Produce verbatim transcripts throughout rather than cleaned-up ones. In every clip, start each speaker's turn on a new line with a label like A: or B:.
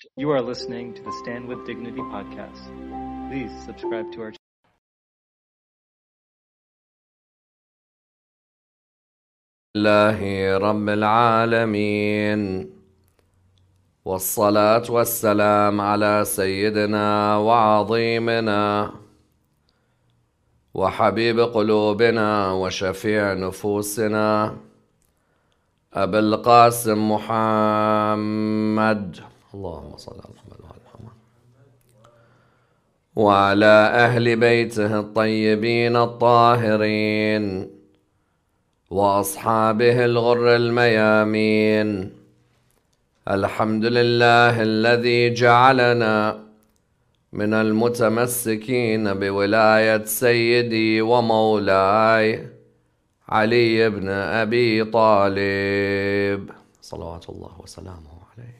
A: You are listening to the Stand With Dignity podcast. Please subscribe to our channel.
B: لله رب العالمين والصلاة والسلام على سيدنا وعظيمنا وحبيب قلوبنا وشفيع نفوسنا أبي القاسم محمد اللهم صل على محمد وعلى محمد وعلى أهل بيته الطيبين الطاهرين وأصحابه الغر الميامين. الحمد لله الذي جعلنا من المتمسكين بولاية سيدي ومولاي علي بن أبي طالب صلوات الله وسلامه عليه.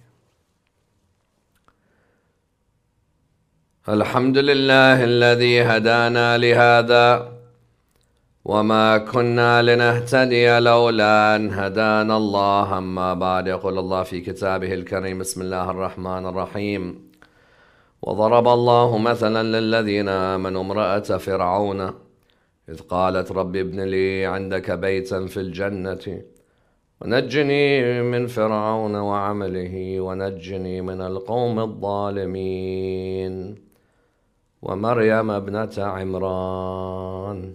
B: الحمد لله الذي هدانا لهذا وما كنا لنهتدي لولا أن هدانا الله. أما بعد، يقول الله في كتابه الكريم: بسم الله الرحمن الرحيم. وضرب الله مثلا للذين آمنوا امرأة فرعون إذ قالت رب ابن لي عندك بيتا في الجنة ونجني من فرعون وعمله ونجني من القوم الظالمين. ومريم ابنة عمران.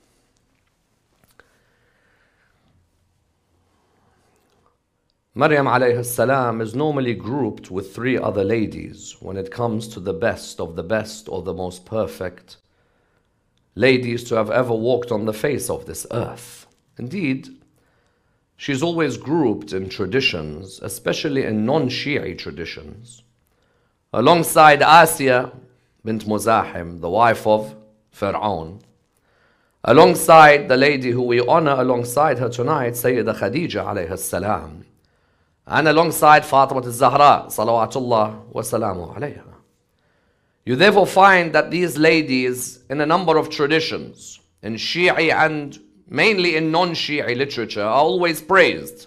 B: Maryam alayhi salam is normally grouped with three other ladies when it comes to the best of the best or the most perfect ladies to have ever walked on the face of this earth. Indeed, she's always grouped in traditions, especially in non-Shi'i traditions, alongside Asiya bint Muzahim, the wife of Fir'aun, alongside the lady who we honor alongside her tonight, Sayyidah Khadija alayhi salam, and alongside Fatima al-Zahra, salawatullah wa salamu alayha. You therefore find that these ladies, in a number of traditions, in Shi'i and mainly in non-Shi'i literature, are always praised.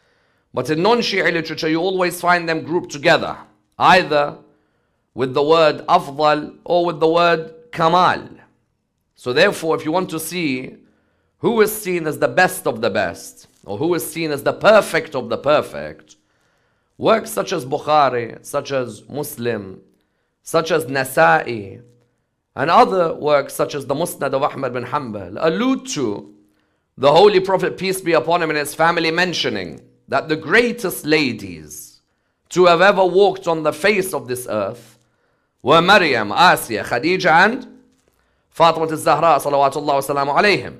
B: But in non-Shi'i literature, you always find them grouped together, either with the word afdal or with the word kamal. So therefore, if you want to see who is seen as the best of the best, or who is seen as the perfect of the perfect, works such as Bukhari, such as Muslim, such as Nasa'i, and other works such as the Musnad of Ahmad bin Hanbal allude to the Holy Prophet, peace be upon him, and his family mentioning that the greatest ladies to have ever walked on the face of this earth were Maryam, Asiya, Khadija, and Fatima al-Zahra, salawatullah wa salamu alayhim.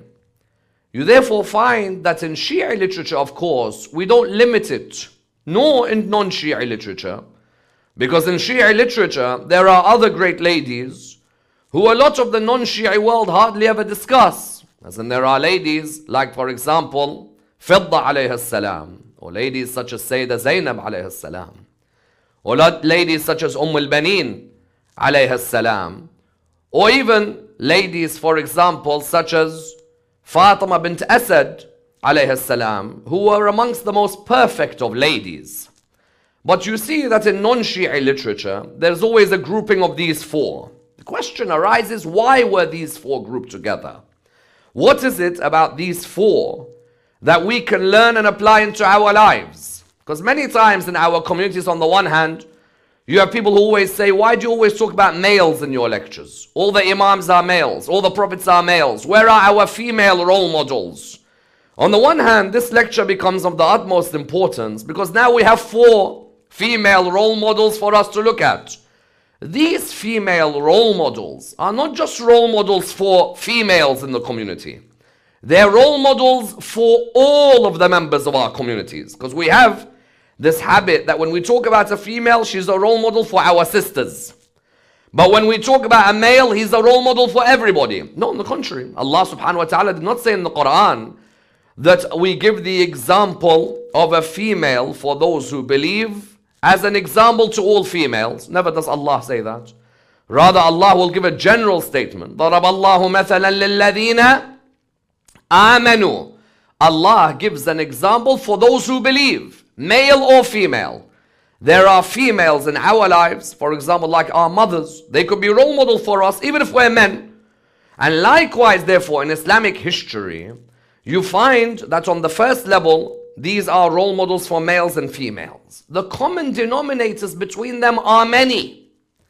B: You therefore find that in Shi'i literature, of course, we don't limit it, nor in non-Shi'i literature, because in Shi'i literature, there are other great ladies who a lot of the non-Shi'i world hardly ever discuss. As in there are ladies like, for example, Fidda alayhi salam, or ladies such as Sayyidah Zainab alayhi salam, or ladies such as Umm al-Banin alayhi salam, or even ladies, for example, such as Fatima bint Asad alayhi salam, who were amongst the most perfect of ladies. But you see that in non-Shi'i literature, there's always a grouping of these four. The question arises, why were these four grouped together? What is it about these four that we can learn and apply into our lives? Because many times in our communities, on the one hand, you have people who always say, why do you always talk about males in your lectures? All the imams are males, all the prophets are males. Where are our female role models? On the one hand, this lecture becomes of the utmost importance because now we have four female role models for us to look at. These female role models are not just role models for females in the community. They're role models for all of the members of our communities, because we have this habit that when we talk about a female, she's a role model for our sisters. But when we talk about a male, he's a role model for everybody. No, on the contrary. Allah subhanahu wa ta'ala did not say in the Quran that we give the example of a female for those who believe as an example to all females. Never does Allah say that. Rather, Allah will give a general statement. ضَرَبَ اللَّهُ مَثَلًا لِلَّذِينَ آمَنُوا. Allah gives an example for those who believe, male or female, There are females in our lives, for example, like our mothers. They could be role model for us, even if we're men. And likewise, therefore, in Islamic history, you find that on the first level, these are role models for males and females. The common denominators between them are many.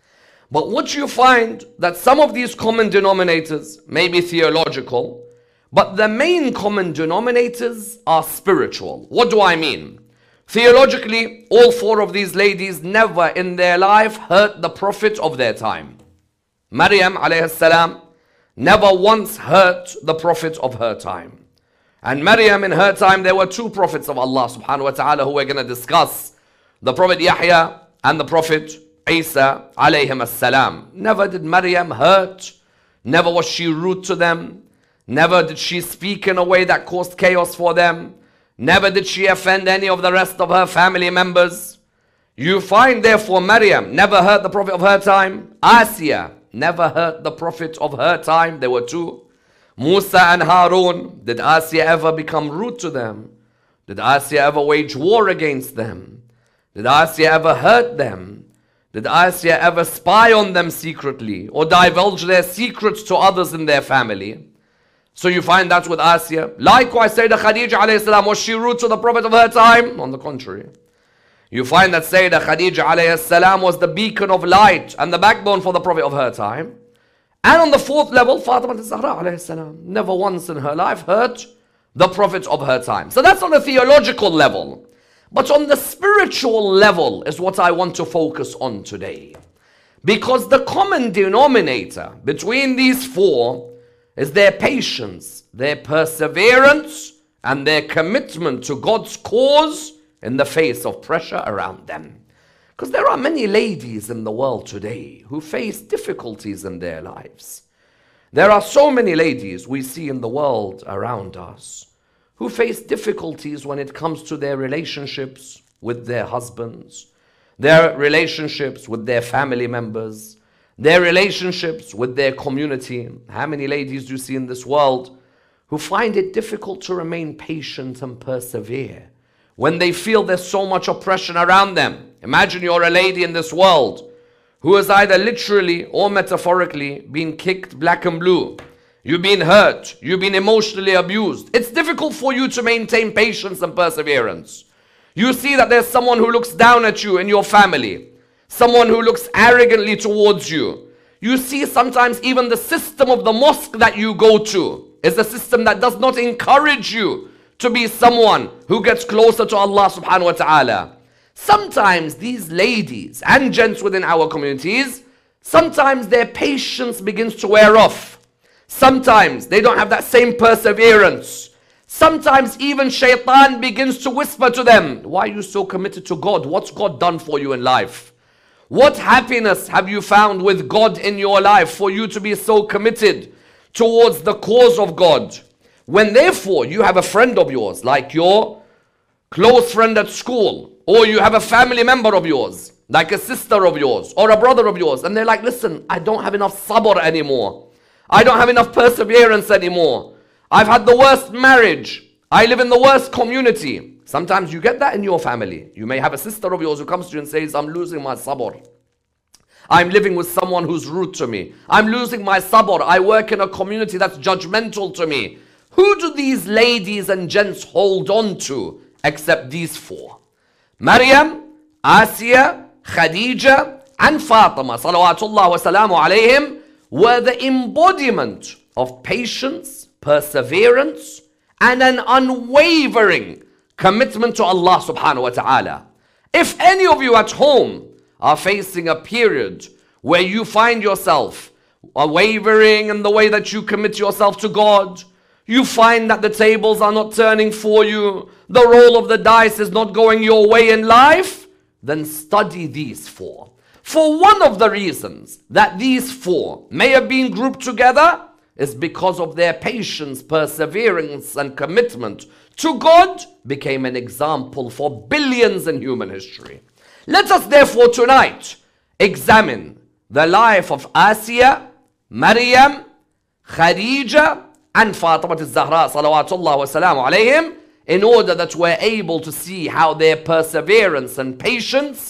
B: But what you find that some of these common denominators may be theological, but the main common denominators are spiritual. What do I mean? Theologically, all four of these ladies never in their life hurt the Prophet of their time. Maryam alayhi salam never once hurt the Prophet of her time. And Maryam, in her time, there were two prophets of Allah subhanahu wa ta'ala who we're going to discuss. The Prophet Yahya and the Prophet Isa alayhim as-salam. Never did Maryam hurt. Never was she rude to them. Never did she speak in a way that caused chaos for them. Never did she offend any of the rest of her family members. You find therefore Maryam never hurt the Prophet of her time. Asiya never hurt the Prophet of her time. There were two. Musa and Harun, did Asiya ever become rude to them? Did Asiya ever wage war against them? Did Asiya ever hurt them? Did Asiya ever spy on them secretly or divulge their secrets to others in their family? So you find that with Asiya. Likewise, Sayyidah Khadija alayhi salam, was she rude to the Prophet of her time? On the contrary. You find that Sayyidah Khadija alayhi salam was the beacon of light and the backbone for the Prophet of her time. And on the fourth level, Fatima al-Zahra alayhi salam never once in her life hurt the Prophet of her time. So that's on a theological level. But on the spiritual level is what I want to focus on today. Because the common denominator between these four is their patience, their perseverance, and their commitment to God's cause in the face of pressure around them. Because there are many ladies in the world today who face difficulties in their lives. There are so many ladies we see in the world around us who face difficulties when it comes to their relationships with their husbands, their relationships with their family members, their relationships with their community. How many ladies do you see in this world who find it difficult to remain patient and persevere when they feel there's so much oppression around them? Imagine you're a lady in this world who has either literally or metaphorically been kicked black and blue. You've been hurt. You've been emotionally abused. It's difficult for you to maintain patience and perseverance. You see that there's someone who looks down at you in your family. Someone who looks arrogantly towards you. You see sometimes even the system of the mosque that you go to is a system that does not encourage you to be someone who gets closer to Allah subhanahu wa ta'ala. Sometimes these ladies and gents within our communities, sometimes their patience begins to wear off. Sometimes they don't have that same perseverance. Sometimes even shaitan begins to whisper to them, why are you so committed to God? What's God done for you in life? What happiness have you found with God in your life for you to be so committed towards the cause of God? When therefore you have a friend of yours, like your close friend at school, or you have a family member of yours, like a sister of yours, or a brother of yours, and they're like, listen, I don't have enough sabr anymore. I don't have enough perseverance anymore. I've had the worst marriage. I live in the worst community. Sometimes you get that in your family. You may have a sister of yours who comes to you and says, I'm losing my sabr. I'm living with someone who's rude to me. I'm losing my sabr. I work in a community that's judgmental to me. Who do these ladies and gents hold on to except these four? Maryam, Asiya, Khadija, and Fatima, salawatullah wa salamu alayhim, were the embodiment of patience, perseverance, and an unwavering commitment to Allah subhanahu wa ta'ala. If any of you at home are facing a period where you find yourself wavering in the way that you commit yourself to God, you find that the tables are not turning for you, the roll of the dice is not going your way in life, then study these four. For one of the reasons that these four may have been grouped together is because of their patience, perseverance, and commitment to God became an example for billions in human history. Let us therefore tonight examine the life of Asiya, Maryam, Khadija, and Fatima al-Zahra salawatullah wa salamu alayhim, in order that we're able to see how their perseverance and patience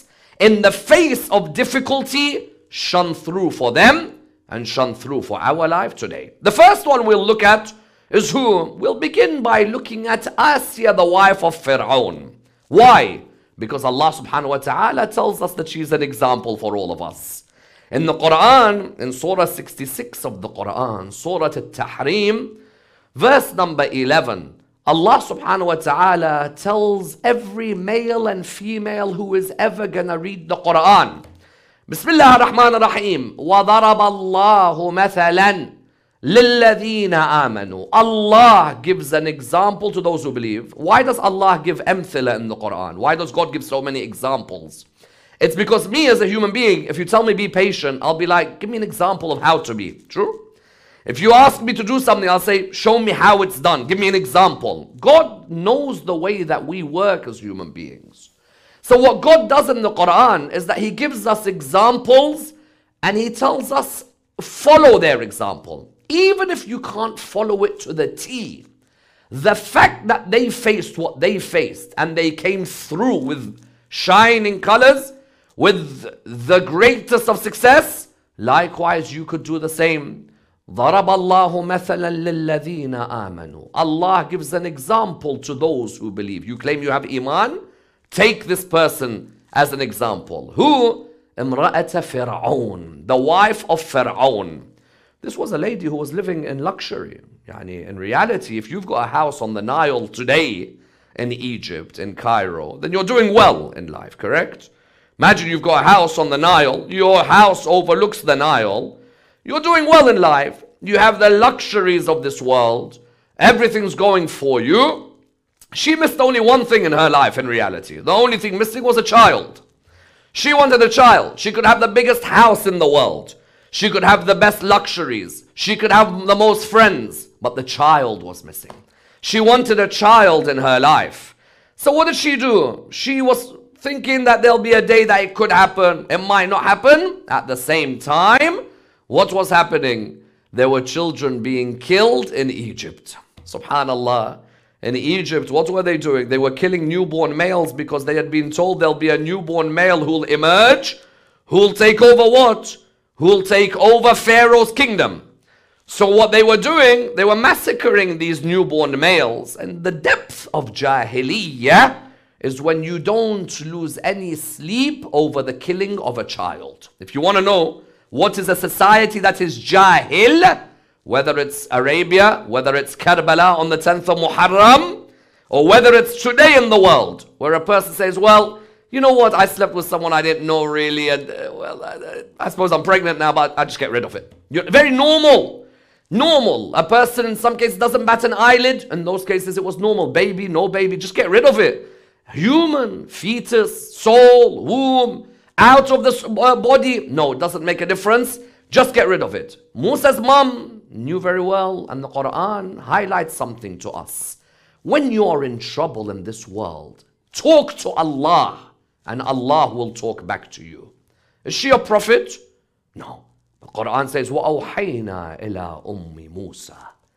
B: in the face of difficulty, shone through for them and shone through for our life today. The first one we'll look at is who? We'll begin by looking at Asiya, the wife of Fir'aun. Why? Because Allah subhanahu wa ta'ala tells us that she's an example for all of us. In the Quran, in Surah sixty-six of the Quran, Surah Al-Tahrim, verse number eleven, Allah subhanahu wa ta'ala tells every male and female who is ever gonna read the Quran, Bismillah ar-Rahman ar-Rahim, وَضَرَبَ اللَّهُ مَثَلًا لِلَّذِينَ آمَنُوا. Allah gives an example to those who believe. Why does Allah give amthila in the Quran? Why does God give so many examples? It's because me as a human being, if you tell me be patient, I'll be like, give me an example of how to be. True? If you ask me to do something, I'll say, show me how it's done. Give me an example. God knows the way that we work as human beings. So what God does in the Quran is that He gives us examples and He tells us, follow their example. Even if you can't follow it to the T, the fact that they faced what they faced and they came through with shining colors, with the greatest of success, likewise you could do the same. ضَرَبَ اللَّهُ مَثَلًا لِلَّذِينَ آمَنُوا. Allah gives an example to those who believe. You claim you have Iman? Take this person as an example. Who? امرأة فرعون, the wife of Fir'aun. This was a lady who was living in luxury. Yani in reality, if you've got a house on the Nile today in Egypt, in Cairo, then you're doing well in life, correct? Imagine you've got a house on the Nile, your house overlooks the Nile, you're doing well in life, you have the luxuries of this world, everything's going for you. She missed only one thing in her life in reality. The only thing missing was a child. She wanted a child. She could have the biggest house in the world. She could have the best luxuries. She could have the most friends. But the child was missing. She wanted a child in her life. So what did she do? She was thinking that there'll be a day that it could happen. It might not happen. At the same time, what was happening? There were children being killed in Egypt. Subhanallah. In Egypt, what were they doing? They were killing newborn males because they had been told there'll be a newborn male who'll emerge, who'll take over what? Who'll take over Pharaoh's kingdom. So what they were doing, they were massacring these newborn males. And the depth of Jahiliyyah is when you don't lose any sleep over the killing of a child. If you want to know what is a society that is Jahil, whether it's Arabia, whether it's Karbala on the tenth of Muharram, or whether it's today in the world, where a person says, well, you know what, I slept with someone I didn't know really, and uh, well, I, I suppose I'm pregnant now, but I just get rid of it. You're very normal. Normal. A person in some cases doesn't bat an eyelid. In those cases it was normal. Baby, no baby, just get rid of it. Human, fetus, soul, womb, out of the uh, body. No, it doesn't make a difference. Just get rid of it. Musa's mom knew very well, and the Quran highlights something to us. When you are in trouble in this world, talk to Allah, and Allah will talk back to you. Is she a prophet? No. The Quran says, وَأَوْحَيْنَا إِلَىٰ أُمِّ مُوسَى.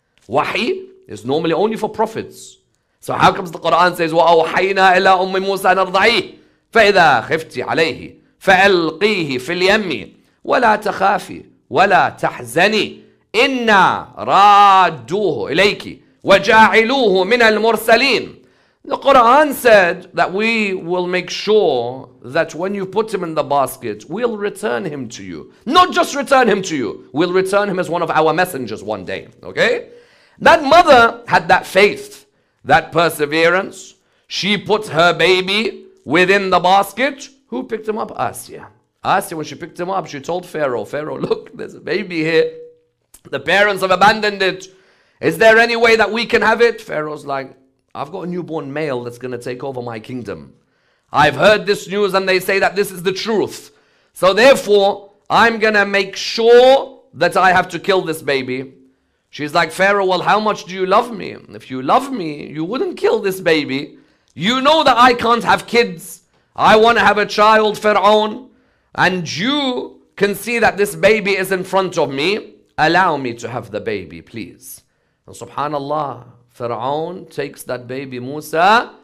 B: Wahi is normally only for prophets. So how comes the Quran says, وَأَوْحَيْنَا إِلَىٰ أُمِّ مُوسَى نَرْضَعِيهِ فَإِذَا خِفْتِ عَلَيْهِ فَأَلْقِيهِ فِي الْيَمِّ وَلَا تَخَافِي وَلَا تَحْزَنِي إِنَّا رَادُّوهُ إِلَيْكِ وَجَاعِلُوهُ مِنَ الْمُرْسَلِينَ. The Quran said that we will make sure that when you put him in the basket, we'll return him to you. Not just return him to you, we'll return him as one of our messengers one day. Okay? That mother had that faith, that perseverance. She put her baby within the basket. Who picked him up? Asiya. Asiya, when she picked him up, she told Pharaoh, Pharaoh, look, there's a baby here. The parents have abandoned it. Is there any way that we can have it? Pharaoh's like, I've got a newborn male that's going to take over my kingdom. I've heard this news and they say that this is the truth. So therefore, I'm going to make sure that I have to kill this baby. She's like, Pharaoh, well, how much do you love me? If you love me, you wouldn't kill this baby. You know that I can't have kids. I want to have a child, Pharaoh. And you can see that this baby is in front of me. Allow me to have the baby, please. And subhanallah, Pharaoh takes that baby Musa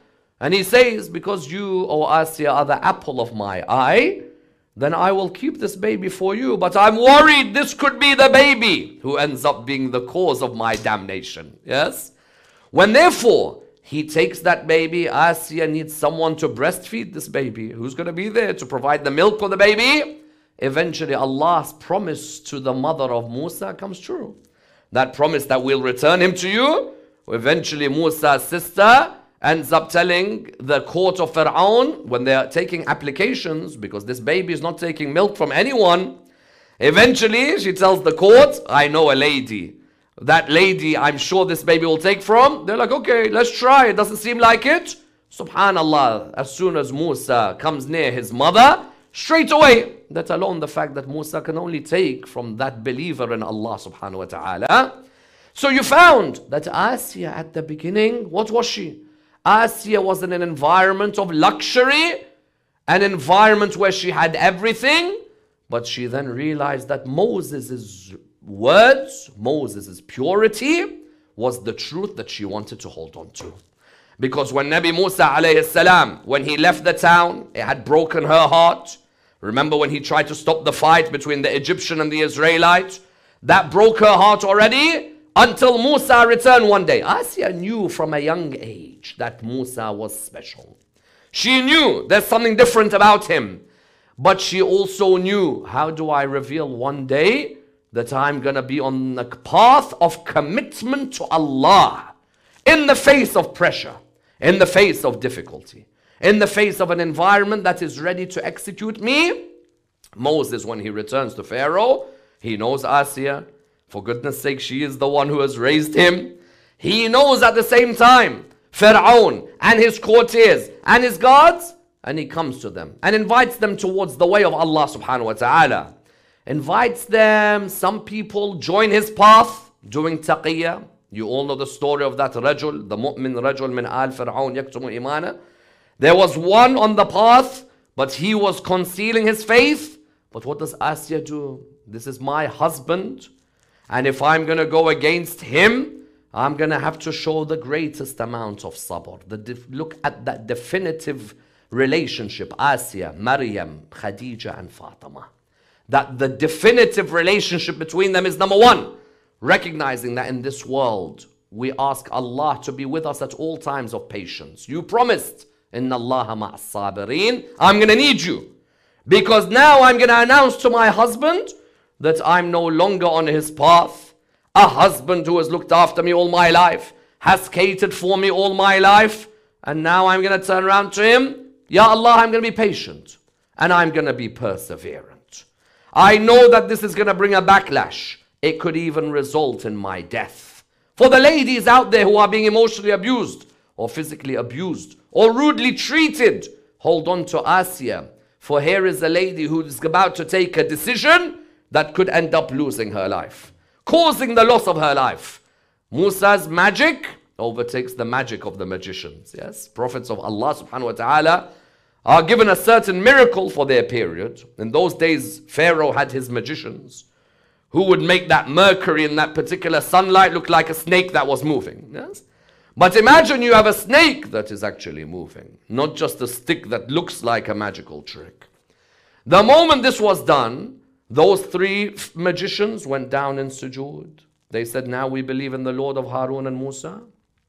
B: And he says, because you, O Asiya, are the apple of my eye, then I will keep this baby for you. But I'm worried this could be the baby who ends up being the cause of my damnation. Yes? When therefore he takes that baby, Asiya needs someone to breastfeed this baby. Who's going to be there to provide the milk for the baby? Eventually Allah's promise to the mother of Musa comes true. That promise that we'll return him to you. Eventually Musa's sister ends up telling the court of Fir'aun, when they are taking applications, because this baby is not taking milk from anyone, eventually she tells the court, I know a lady. That lady, I'm sure this baby will take from. They're like, okay, let's try. It doesn't seem like it. Subhanallah, as soon as Musa comes near his mother, straight away, that alone the fact that Musa can only take from that believer in Allah subhanahu wa ta'ala. So you found that Asiya at the beginning, what was she? Asiya was in an environment of luxury, an environment where she had everything, but she then realized that Moses' words, Moses' purity was the truth that she wanted to hold on to. Because when Nabi Musa alayhi salam, when he left the town, it had broken her heart. Remember when he tried to stop the fight between the Egyptian and the Israelite? That broke her heart already. Until Musa returned one day. Asiya knew from a young age that Musa was special. She knew there's something different about him. But she also knew, how do I reveal one day that I'm going to be on the path of commitment to Allah in the face of pressure, in the face of difficulty, in the face of an environment that is ready to execute me? Moses, when he returns to Pharaoh, he knows Asiya. For goodness sake, she is the one who has raised him. He knows at the same time Fir'aun and his courtiers and his guards, and he comes to them and invites them towards the way of Allah subhanahu wa ta'ala. Invites them, some people join his path doing taqiyya. You all know the story of that rajul, the mu'min rajul min al Fir'aun yaktumu imana. There was one on the path, but he was concealing his faith. But what does Asiya do? This is my husband. And if I'm going to go against him, I'm going to have to show the greatest amount of sabr. The look at that definitive relationship, Asiya, Maryam, Khadija and Fatima. That the definitive relationship between them is number one, recognizing that in this world, we ask Allah to be with us at all times of patience. You promised, Inna Allaha ma'as sabirin, I'm going to need you. Because now I'm going to announce to my husband that I'm no longer on his path. A husband who has looked after me all my life, has catered for me all my life, and now I'm going to turn around to him. Ya Allah, I'm going to be patient, and I'm going to be perseverant. I know that this is going to bring a backlash. It could even result in my death. For the ladies out there who are being emotionally abused, or physically abused, or rudely treated, hold on to Asiya. For here is a lady who is about to take a decision that could end up losing her life, causing the loss of her life. Musa's magic overtakes the magic of the magicians. Yes, prophets of Allah subhanahu wa ta'ala are given a certain miracle for their period. In those days, Pharaoh had his magicians who would make that mercury in that particular sunlight look like a snake that was moving. Yes? But imagine you have a snake that is actually moving, not just a stick that looks like a magical trick. The moment this was done, those three magicians went down in sujood. They said, now we believe in the Lord of Harun and Musa.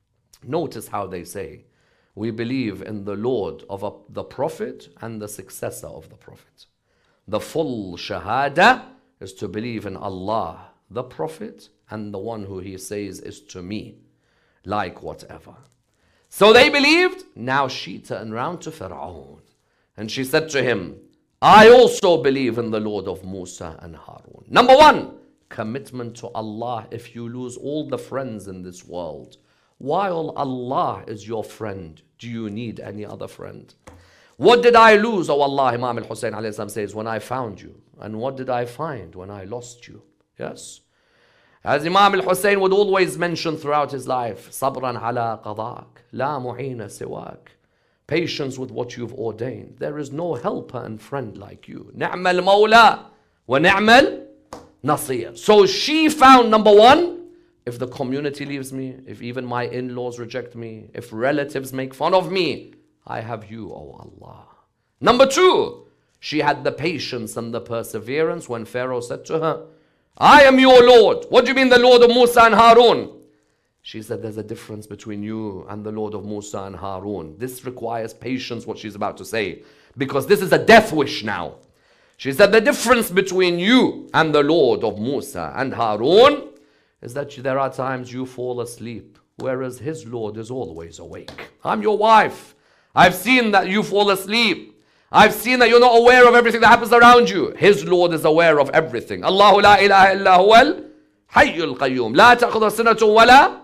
B: Notice how they say, we believe in the Lord of a, the Prophet and the successor of the Prophet. The full shahada is to believe in Allah, the Prophet, and the one who he says is to me, like whatever. So they believed. Now she turned around to Fir'aun and she said to him, I also believe in the Lord of Musa and Harun. Number one, commitment to Allah. If you lose all the friends in this world, while Allah is your friend, do you need any other friend? What did I lose, oh Allah, Imam al-Hussein alayhi salam says, when I found you? And what did I find when I lost you? Yes. As Imam al-Hussein would always mention throughout his life, sabran ala qadak, la mu'ina siwak. Patience with what you've ordained. There is no helper and friend like you. Ni'mal mawla wa ni'mal nasir. So she found, number one, if the community leaves me, if even my in-laws reject me, if relatives make fun of me, I have you, O Allah. Number two, she had the patience and the perseverance when Pharaoh said to her, I am your Lord. What do you mean the Lord of Musa and Harun? She said, there's a difference between you and the Lord of Musa and Harun. This requires patience, what she's about to say, because this is a death wish now. She said, the difference between you and the Lord of Musa and Harun is that there are times you fall asleep, whereas his Lord is always awake. I'm your wife. I've seen that you fall asleep. I've seen that you're not aware of everything that happens around you. His Lord is aware of everything. Allahu la ilaha illa huwal hayyul qayyum. La ta'khudha sinatun wala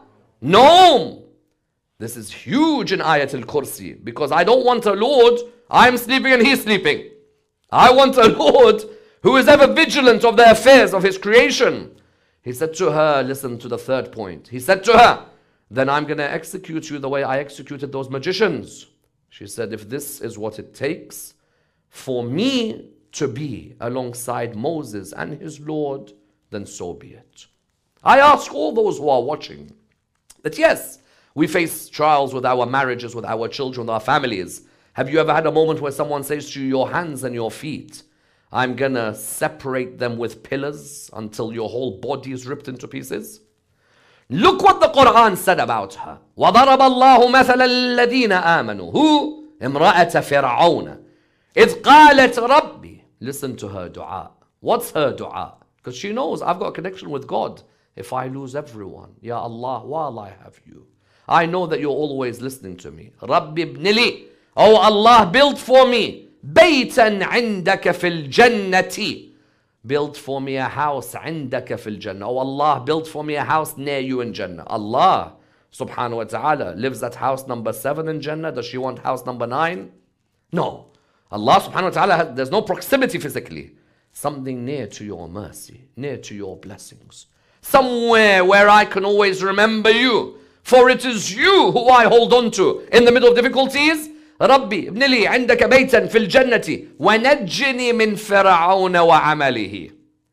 B: nawm. This is huge in Ayatul Kursi, because I don't want a Lord, I'm sleeping and he's sleeping. I want a Lord who is ever vigilant of the affairs of his creation. He said to her, listen to the third point. He said to her, then I'm going to execute you the way I executed those magicians. She said, if this is what it takes for me to be alongside Moses and his Lord, then so be it. I ask all those who are watching that yes, we face trials with our marriages, with our children, with our families. Have you ever had a moment where someone says to you, your hands and your feet, I'm gonna separate them with pillars until your whole body is ripped into pieces? Look what the Quran said about her. وَضَرَبَ اللَّهُ مَثَلَ الَّذِينَ آمَنُوا Who? امرأة فرعون إذ قالت ربي. Listen to her dua. What's her dua? Because she knows I've got a connection with God. If I lose everyone, Ya Allah, while I have you, I know that you're always listening to me. رَبِّ ابْنِ لِي Oh Allah, build for me بَيْتًا عِنْدَكَ فِي الْجَنَّةِ Build for me a house عندك في الجنة. Oh Allah, build for me a house near you in Jannah. Allah subhanahu wa ta'ala lives at house number seven in Jannah. Does she want house number nine? No. Allah subhanahu wa ta'ala, has, there's no proximity physically. Something near to your mercy, near to your blessings. Somewhere where I can always remember you. For it is you who I hold on to in the middle of difficulties. ربي ابن لي عندك بيتا في الجنة ونجني من فرعون وعمله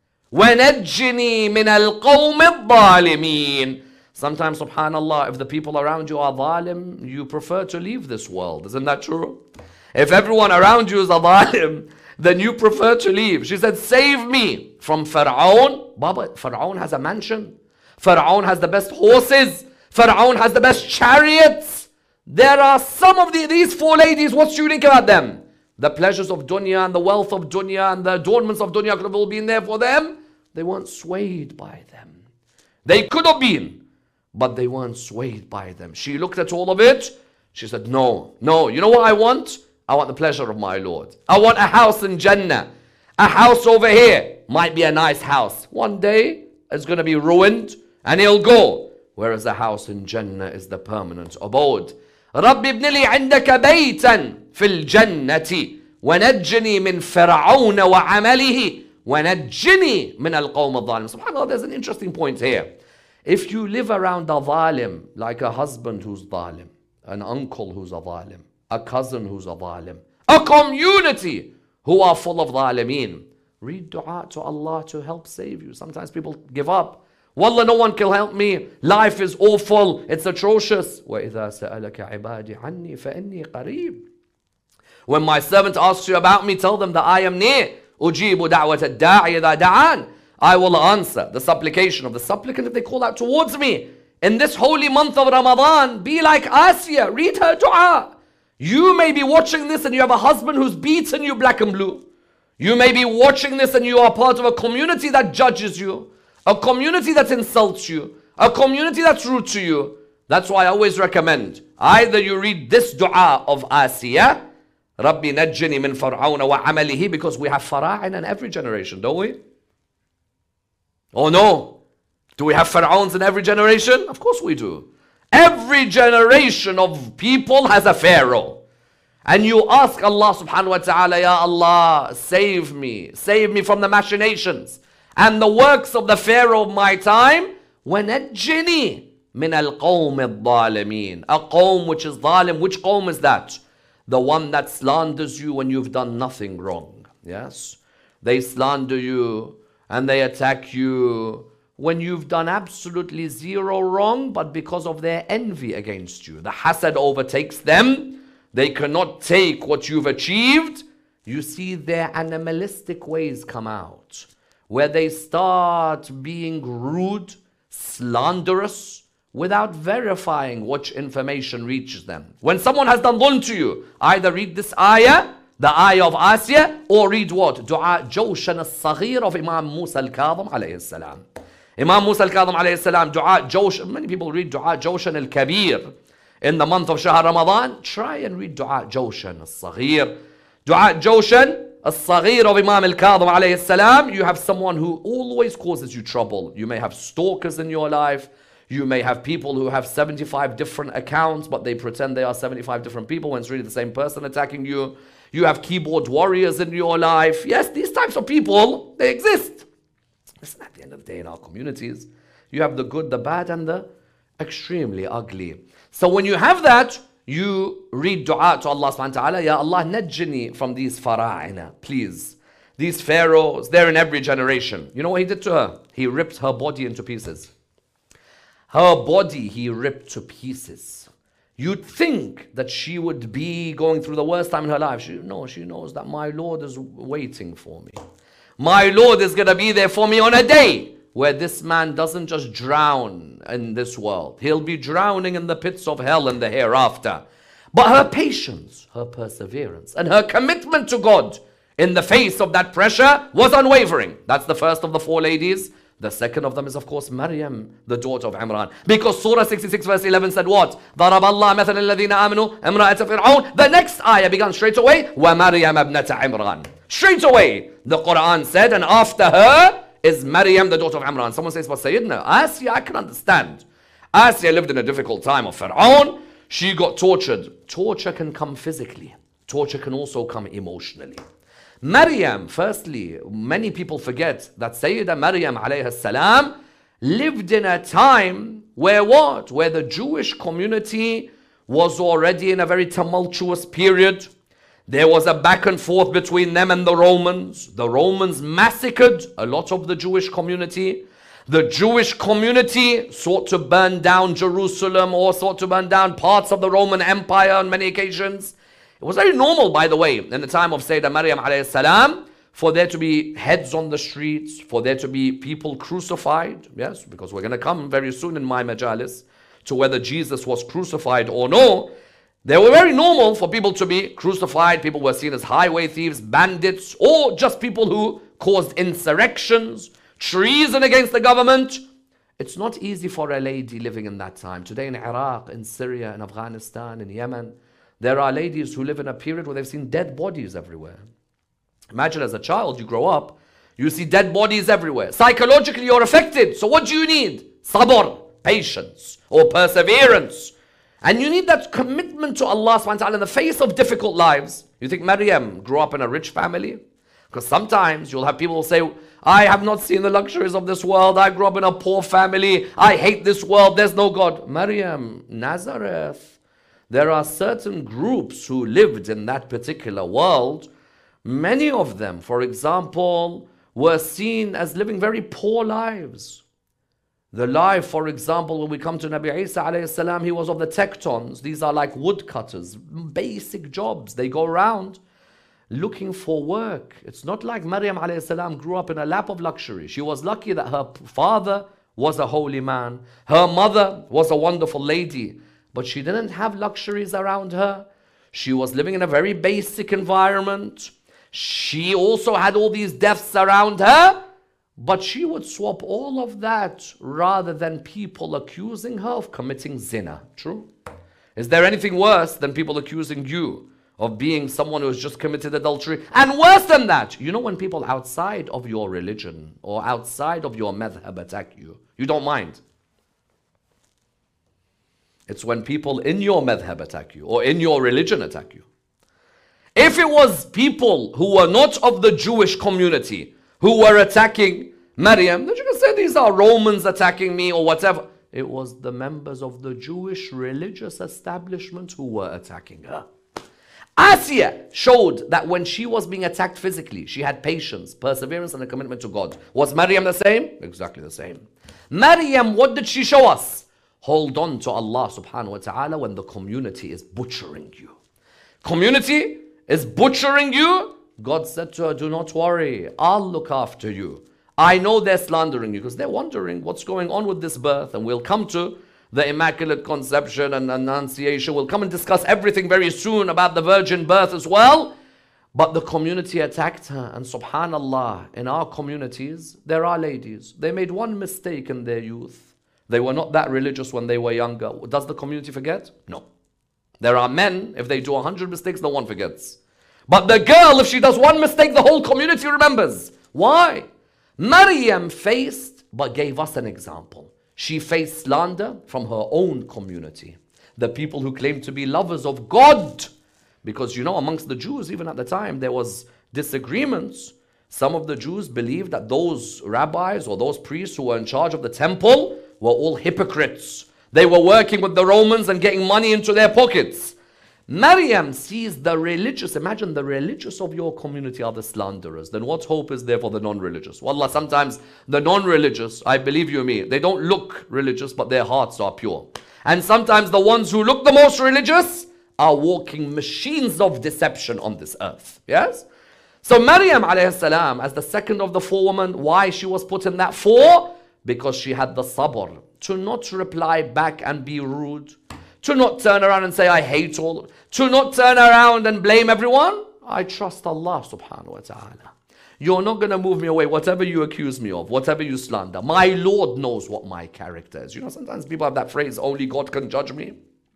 B: ونجني من القوم الظالمين. Sometimes, subhanallah, if the people around you are zalim, you prefer to leave this world. Isn't that true? If everyone around you is a zalim, then you prefer to leave. She said, save me from Pharaoh. Baba, Pharaoh has a mansion. Pharaoh has the best horses. Pharaoh has the best chariots. There are some of the, these four ladies, what's unique about them? The pleasures of dunya and the wealth of dunya and the adornments of dunya could have all been there for them. They weren't swayed by them. They could have been, but they weren't swayed by them. She looked at all of it. She said, no, no. You know what I want? I want the pleasure of my Lord. I want a house in Jannah. A house over here might be a nice house. One day it's going to be ruined and it'll go. Whereas the house in Jannah is the permanent abode. رب ابن لي عندك بيتا في الجنة ونجني من فرعون وعمله ونجني من القوم الظالم. SubhanAllah, there's an interesting point here. If you live around a zalim, like a husband who's zalim, an uncle who's a zalim, a cousin who's a zalim, a community who are full of zalimeen, read dua to Allah to help save you. Sometimes people give up. Wallah, no one can help me. Life is awful. It's atrocious. وَإِذَا سَأَلَكَ عِبَادِ عَنِّي فَإِنِّي قَرِيبٌ. When my servant asks you about me, tell them that I am near. أُجِيبُ دَعْوَةَ الدَّاعِ إِذَا دَعَانِ. I will answer the supplication of the supplicant if they call out towards me. In this holy month of Ramadan, be like Asiya. Read her dua. You may be watching this and you have a husband who's beaten you black and blue. You may be watching this and you are part of a community that judges you. A community that insults you. A community that's rude to you. That's why I always recommend, either you read this dua of Asiya, Rabbi najjini min far'auna wa amalihi, because we have fara'in in every generation, don't we? Oh no. Do we have pharaohs in every generation? Of course we do. Every generation of people has a pharaoh. And you ask Allah subhanahu wa ta'ala, Ya Allah, save me. Save me from the machinations and the works of the Pharaoh of my time. وَنَجِّنِي مِنَ الْقَوْمِ الظَّالِمِينَ. A qawm which is zalim. Which qawm is that? The one that slanders you when you've done nothing wrong. Yes? They slander you and they attack you when you've done absolutely zero wrong, but because of their envy against you. The hasad overtakes them. They cannot take what you've achieved. You see their animalistic ways come out, where they start being rude, slanderous, without verifying which information reaches them. When someone has done dhulm to you, either read this ayah, the ayah of Asya, or read what? Dua Jawshan al-Saghir of Imam Musa al-Kadhim alayhi salam. Imam Musa al-Kadhim alayhi salam, Dua Jawshan, many people read Dua Jawshan al-Kabir in the month of Shahr Ramadan. Try and read Dua Jawshan al-Saghir. Dua Jawshan al-Saghir of Imam al-Kadhim alayhi salam. You have someone who always causes you trouble. You may have stalkers in your life. You may have people who have seventy-five different accounts, but they pretend they are seventy-five different people when it's really the same person attacking you. You have keyboard warriors in your life. Yes, these types of people, they exist. Listen, at the end of the day, in our communities, you have the good, the bad, and the extremely ugly. So when you have that, you read dua to Allah subhanahu wa ta'ala, Ya Allah, najjini from these fara'ina, please. These pharaohs, they're in every generation. You know what he did to her? He ripped her body into pieces. Her body he ripped to pieces. You'd think that she would be going through the worst time in her life. She, no, she knows that my Lord is waiting for me. My Lord is going to be there for me on a day where this man doesn't just drown in this world. He'll be drowning in the pits of hell in the hereafter. But her patience, her perseverance, and her commitment to God in the face of that pressure was unwavering. That's the first of the four ladies. The second of them is, of course, Maryam, the daughter of Imran. Because Surah sixty-six verse eleven said what? ضَرَبَ اللَّهَ مَثَلًا الَّذِينَ آمَنُوا امْرَأَةَ فِرْعَوْنَ. The next ayah began straight away. وَمَرْيَمَ ابْنَةَ عِمْرَانَ. Straight away, the Quran said, and after her is Maryam, the daughter of Imran. Someone says, but Sayyidina, Asya, I can understand. Asya lived in a difficult time of Fir'aun. She got tortured. Torture can come physically. Torture can also come emotionally. Maryam, firstly, many people forget that Sayyidah Maryam alayhi salam lived in a time where what? Where the Jewish community was already in a very tumultuous period. There was a back and forth between them and the Romans. The Romans massacred a lot of the Jewish community. The Jewish community sought to burn down Jerusalem or sought to burn down parts of the Roman Empire on many occasions. It was very normal, by the way, in the time of Sayyidah Maryam alayhi salam, for there to be heads on the streets, for there to be people crucified. Yes, because we're going to come very soon in my majalis to whether Jesus was crucified or no. They were very normal for people to be crucified. People were seen as highway thieves, bandits, or just people who caused insurrections, treason against the government. It's not easy for a lady living in that time. Today in Iraq, in Syria, in Afghanistan, in Yemen, there are ladies who live in a period where they've seen dead bodies everywhere. Imagine as a child, you grow up, you see dead bodies everywhere. Psychologically, you're affected. So what do you need? Sabr, patience, or perseverance. And you need that commitment to Allah subhanahu wa ta'ala in the face of difficult lives. You think Maryam grew up in a rich family? Because sometimes you'll have people say, I have not seen the luxuries of this world. I grew up in a poor family. I hate this world. There's no God. Maryam, Nazareth. There are certain groups who lived in that particular world. Many of them, for example, were seen as living very poor lives. The life, for example, when we come to Nabi Isa alayhi salam, he was of the tectons. These are like woodcutters, basic jobs. They go around looking for work. It's not like Maryam alayhi salam grew up in a lap of luxury. She was lucky that her father was a holy man. Her mother was a wonderful lady. But she didn't have luxuries around her. She was living in a very basic environment. She also had all these deaths around her. But she would swap all of that rather than people accusing her of committing zina. True? Is there anything worse than people accusing you of being someone who has just committed adultery? And worse than that, you know when people outside of your religion or outside of your madhab attack you, you don't mind. It's when people in your madhab attack you or in your religion attack you. If it was people who were not of the Jewish community who were attacking Maryam, then you can say these are Romans attacking me or whatever. It was the members of the Jewish religious establishment who were attacking her. Asya showed that when she was being attacked physically, she had patience, perseverance, and a commitment to God. Was Maryam the same? Exactly the same. Maryam, what did she show us? Hold on to Allah subhanahu wa ta'ala when the community is butchering you. community is butchering you. God said to her, do not worry, I'll look after you. I know they're slandering you because they're wondering what's going on with this birth, and we'll come to the Immaculate Conception and Annunciation. We'll come and discuss everything very soon about the virgin birth as well. But the community attacked her, and subhanallah, in our communities, there are ladies. They made one mistake in their youth. They were not that religious when they were younger. Does the community forget? No. There are men, if they do a hundred mistakes, no one forgets. But the girl, if she does one mistake, the whole community remembers. Why? Maryam faced, but gave us an example. She faced slander from her own community. The people who claim to be lovers of God. Because, you know, amongst the Jews, even at the time, there was disagreements. Some of the Jews believed that those rabbis or those priests who were in charge of the temple were all hypocrites. They were working with the Romans and getting money into their pockets. Maryam sees the religious, imagine the religious of your community are the slanderers. Then what hope is there for the non-religious? Wallah, sometimes the non-religious, I believe you me, they don't look religious, but their hearts are pure. And sometimes the ones who look the most religious are walking machines of deception on this earth. Yes? So Maryam alayhi salam, as the second of the four women, why she was put in that four? Because she had the sabr to not reply back and be rude, to not turn around and say, I hate all, to not turn around and blame everyone. I trust Allah subhanahu wa ta'ala. You're not going to move me away, whatever you accuse me of, whatever you slander. My Lord knows what my character is. You know, sometimes people have that phrase, only God can judge me.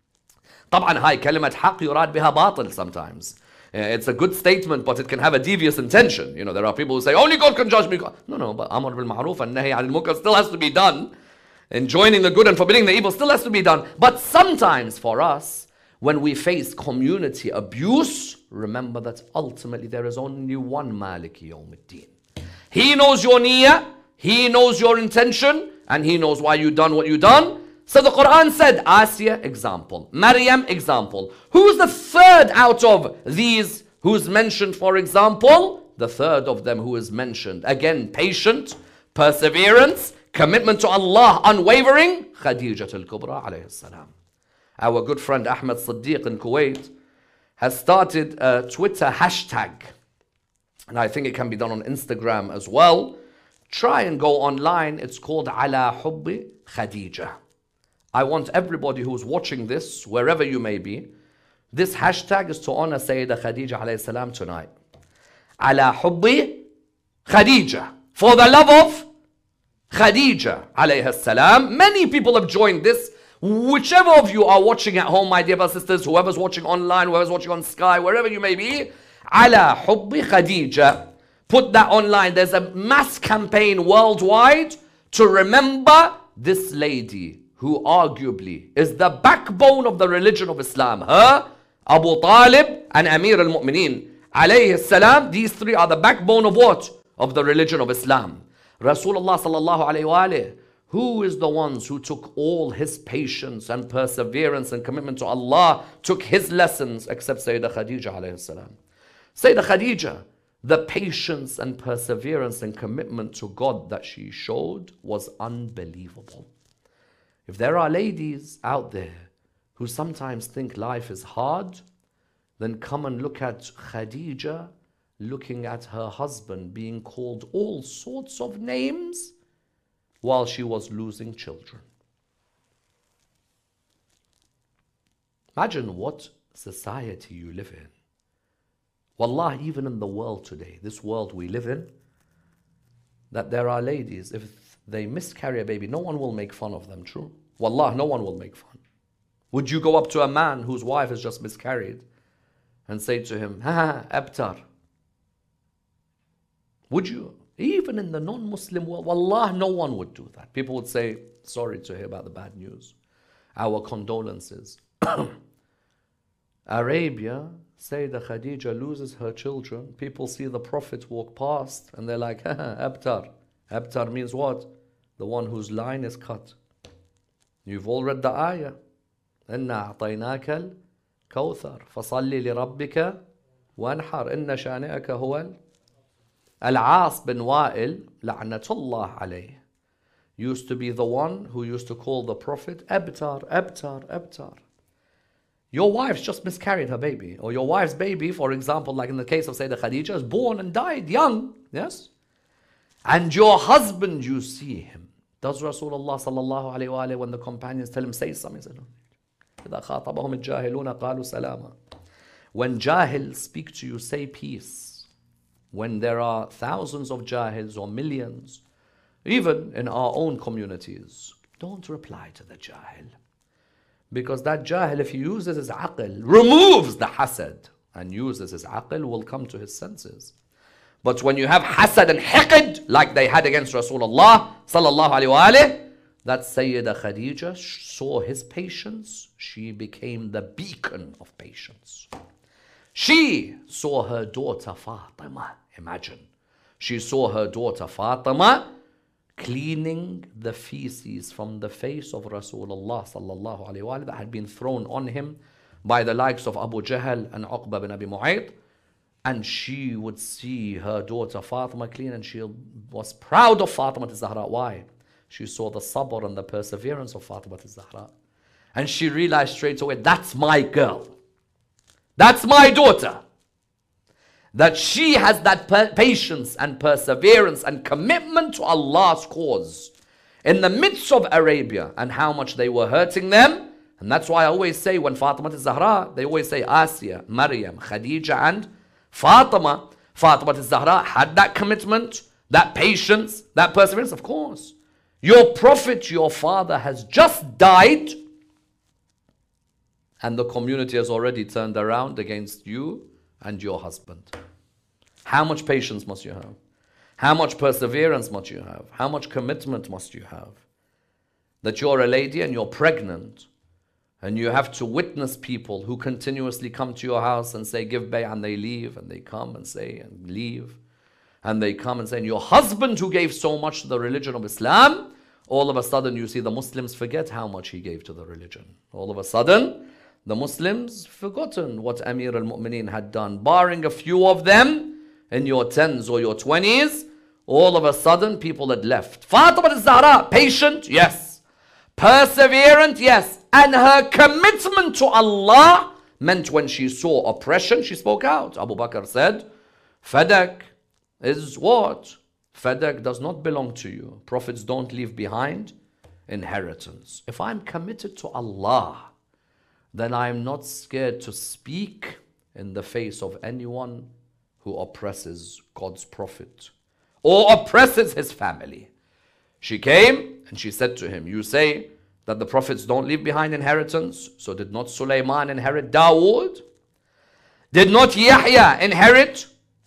B: طبعا هاي كلمة حق يراد بها باطل sometimes. It's a good statement, but it can have a devious intention. You know, there are people who say, only God can judge me. No, no, but Amr bil Ma'ruf and Nahi anil Munkar still has to be done. Enjoining the good and forbidding the evil still has to be done. But sometimes for us, when we face community abuse, remember that ultimately there is only one Maliki Yawmiddin. He knows your niyyah, He knows your intention, and He knows why you done what you done. So the Quran said, Asiya, example. Maryam, example. Who's the third out of these who's mentioned, for example? The third of them who is mentioned. Again, patient, perseverance, commitment to Allah, unwavering. Khadijah al-Kubra alayhi salam. Our good friend Ahmed Siddiq in Kuwait has started a Twitter hashtag. And I think it can be done on Instagram as well. Try and go online. It's called Ala Hubbi Khadijah. I want everybody who's watching this, wherever you may be, this hashtag is to honor Sayyidah Khadijah alayhi salam tonight. Ala Hubbi Khadijah. For the love of Khadijah alayhi salam. Many people have joined this. Whichever of you are watching at home, my dear brothers and sisters, whoever's watching online, whoever's watching on Sky, wherever you may be, Ala Hubbi Khadijah. Put that online. There's a mass campaign worldwide to remember this lady who arguably is the backbone of the religion of Islam. Her, Abu Talib, and Amir al-Mu'mineen alayhi salam. These three are the backbone of what? Of the religion of Islam. Rasulullah sallallahu alayhi wa alayhi. Who is the ones who took all his patience and perseverance and commitment to Allah, took his lessons, except Sayyidah Khadijah alayhi salam. Sayyidah Khadijah, the patience and perseverance and commitment to God that she showed was unbelievable. If there are ladies out there who sometimes think life is hard, then come and look at Khadijah looking at her husband being called all sorts of names while she was losing children. Imagine what society you live in. Wallah, even in the world today, this world we live in, that there are ladies, if they miscarry a baby, no one will make fun of them, true? Wallah, no one will make fun. Would you go up to a man whose wife has just miscarried and say to him, ha ha, abtar? Would you? Even in the non-Muslim world, wallah, no one would do that. People would say, sorry to hear about the bad news. Our condolences. Arabia, Sayyidah Khadijah loses her children. People see the Prophet walk past and they're like, ha ha, abtar. Abtar means what? The one whose line is cut. You've all read the ayah. إِنَّا أَعْطَيْنَاكَ الْكَوْثَرَ فَصَلِّ لِرَبِّكَ وَانْحَرْ إِنَّ شَانِئَكَ هُوَ Al-As bin Wa'il, la'natullah alayh, used to be the one who used to call the Prophet Abtar, Abtar, Abtar. Your wife's just miscarried her baby. Or your wife's baby, for example, like in the case of Sayyidah Khadija, is born and died young. Yes? And your husband, you see him. Does Rasulullah sallallahu alayhi wa alayhi, when the companions tell him, say something, he said, إِذَا خَاطَبَهُمُ الْجَاهِلُونَ قَالُوا سَلَامًا. When jahils speak to you, say peace. When there are thousands of jahils or millions, even in our own communities, don't reply to the jahil. Because that jahil, if he uses his aql, removes the hasad and uses his aql, will come to his senses. But when you have hasad and hiqd, like they had against Rasulullah sallallahu alayhi wa alayhi, that Sayyidah Khadija saw his patience. She became the beacon of patience. She saw her daughter Fatima. Imagine. She saw her daughter Fatima cleaning the feces from the face of Rasulullah sallallahu alayhi wa alayhi that had been thrown on him by the likes of Abu Jahl and Uqba bin Abi Mu'ayt. And she would see her daughter Fatima clean, and she was proud of Fatima al-Zahra. Why? She saw the sabr and the perseverance of Fatima al-Zahra. And she realized straight away, that's my girl. That's my daughter. That she has that patience and perseverance and commitment to Allah's cause in the midst of Arabia and how much they were hurting them. And that's why I always say, when Fatima al-Zahra, they always say Asiya, Maryam, Khadija and Fatima. Fatima al-Zahra had that commitment, that patience, that perseverance. Of course, your prophet, your father, has just died, and the community has already turned around against you and your husband. How much patience must you have? How much perseverance must you have? How much commitment must you have? That you're a lady and you're pregnant, and you have to witness people who continuously come to your house and say, give bay, and they leave, and they come and say, and leave. And they come and say, and your husband who gave so much to the religion of Islam, all of a sudden you see the Muslims forget how much he gave to the religion. All of a sudden, the Muslims forgotten what Amir al-Mu'mineen had done. Barring a few of them in your tens or your twenties, all of a sudden people had left. Fatima al-Zahra, patient, yes. Perseverant, yes. And her commitment to Allah meant when she saw oppression, she spoke out. Abu Bakr said, Fadak is what? Fadak does not belong to you. Prophets don't leave behind inheritance. If I'm committed to Allah, then I'm not scared to speak in the face of anyone who oppresses God's prophet or oppresses his family. She came and she said to him, you say that the prophets don't leave behind inheritance. So did not Sulaiman inherit Dawood? Did not Yahya inherit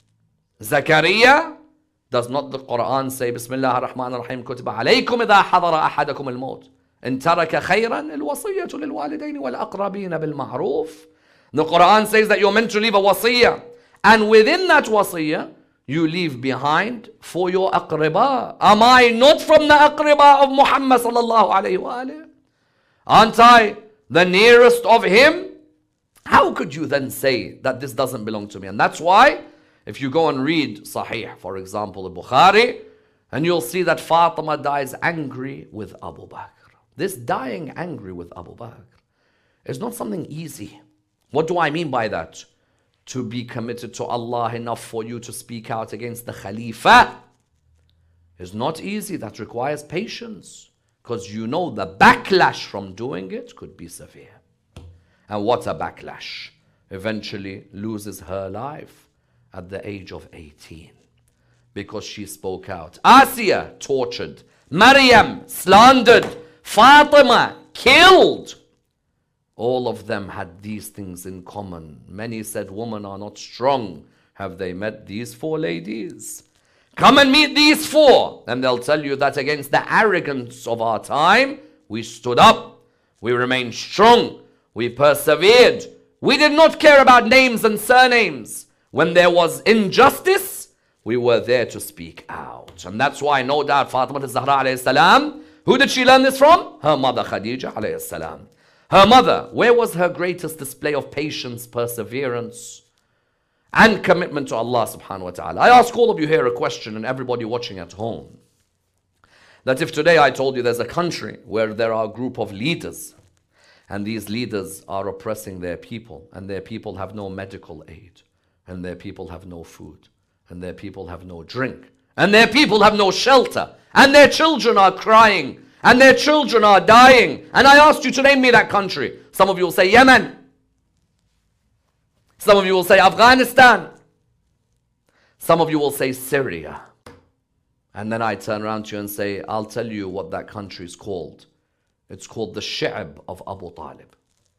B: Zakaria? Does not the Quran say, Bismillah ar-Rahman ar-Rahim, kutiba alaykum idha hadara ahadakum al-maut, in taraka khayran al-wasiyyatu lil-walidayn wal-aqrabin bil-ma'ruf? The Quran says that you're meant to leave a wasiyah, and within that wasiyah you leave behind for your aqriba. Am I not from the aqriba of Muhammad sallallahu alayhi wa alayhi? Aren't I the nearest of him? How could you then say that this doesn't belong to me? And that's why, if you go and read Sahih, for example, the Bukhari, and you'll see that Fatima dies angry with Abu Bakr. This dying angry with Abu Bakr is not something easy. What do I mean by that? To be committed to Allah enough for you to speak out against the Khalifa is not easy. That requires patience, because you know the backlash from doing it could be severe. And what a backlash. Eventually loses her life at the age of eighteen because she spoke out. Asiya tortured, Maryam slandered, Fatima killed. All of them had these things in common. Many said, women are not strong. Have they met these four ladies? Come and meet these four. And they'll tell you that against the arrogance of our time, we stood up. We remained strong. We persevered. We did not care about names and surnames. When there was injustice, we were there to speak out. And that's why, no doubt, Fatima al-Zahra alayhi salam, who did she learn this from? Her mother Khadija alayhi salam. Her mother, where was her greatest display of patience, perseverance, and commitment to Allah subhanahu wa ta'ala? I ask all of you here a question, and everybody watching at home, that if today I told you there's a country where there are a group of leaders, And these leaders are oppressing their people, and their people have no medical aid, and their people have no food, and their people have no drink, and their people have no shelter, and their children are crying, and their children are dying. And I asked you to name me that country. Some of you will say Yemen. Some of you will say Afghanistan. Some of you will say Syria. And then I turn around to you and say, I'll tell you what that country is called. It's called the Shi'ab of Abu Talib.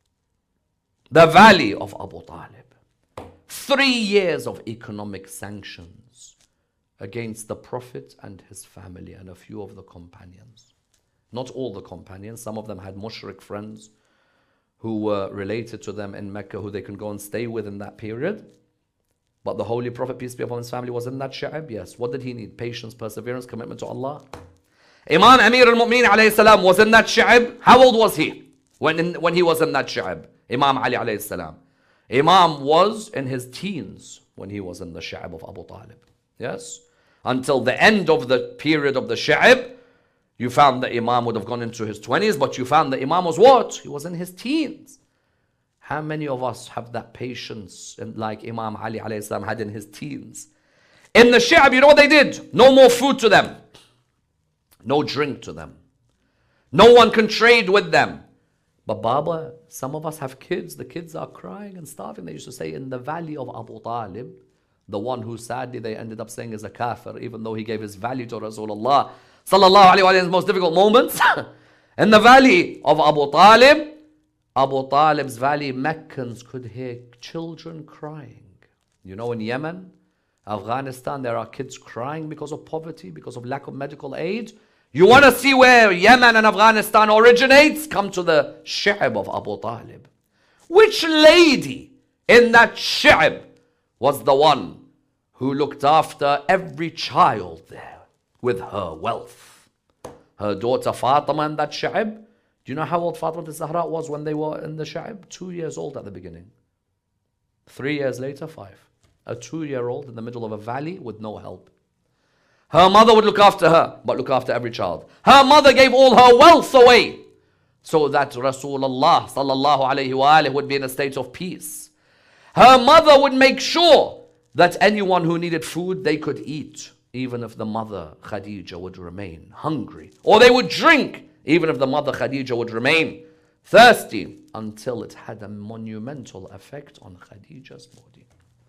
B: The valley of Abu Talib. Three years of economic sanctions against the Prophet and his family and a few of the companions. Not all the companions. Some of them had mushrik friends who were related to them in Mecca, who they can go and stay with in that period. But the Holy Prophet, peace be upon his family, was in that Shi'ab. Yes. What did he need? Patience, perseverance, commitment to Allah. Imam Amir al-Mu'mineen alayhi salam was in that Shi'ab. How old was he when, in, when he was in that Shi'ab? Imam Ali alayhi salam. Imam was in his teens when he was in the Shi'ab of Abu Talib. Yes. Until the end of the period of the Shi'ab, you found that Imam would have gone into his twenties, but you found that Imam was what? He was in his teens. How many of us have that patience like Imam Ali alayhi salam had in his teens? In the Shi'ab, you know what they did? No more food to them. No drink to them. No one can trade with them. But Baba, some of us have kids. The kids are crying and starving. They used to say in the valley of Abu Talib, the one who sadly they ended up saying is a kafir, even though he gave his value to Rasulullah sallallahu alayhi wa sallam in his most difficult moments. In the valley of Abu Talib, Abu Talib's valley, Meccans could hear children crying. You know, in Yemen, Afghanistan, there are kids crying because of poverty, because of lack of medical aid. You want to see where Yemen and Afghanistan originates? Come to the Shi'ab of Abu Talib. Which lady in that Shi'ab was the one who looked after every child there with her wealth? Her daughter Fatima in that Shi'ab. Do you know how old Fatima al-Zahra was when they were in the Shi'ab? Two years old at the beginning. Three years later, five. A two-year-old in the middle of a valley with no help. Her mother would look after her, but look after every child. Her mother gave all her wealth away so that Rasulullah sallallahu alayhi wa alayhi would be in a state of peace. Her mother would make sure that anyone who needed food, they could eat, even if the mother Khadija would remain hungry. Or they would drink, even if the mother Khadija would remain thirsty, until it had a monumental effect on Khadija's body.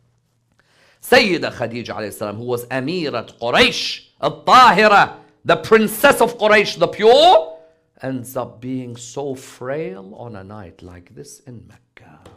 B: Sayyida Khadija alayhi salam, who was Amirat Quraysh, al-Tahira, the princess of Quraysh, the pure, ends up being so frail on a night like this in Mecca.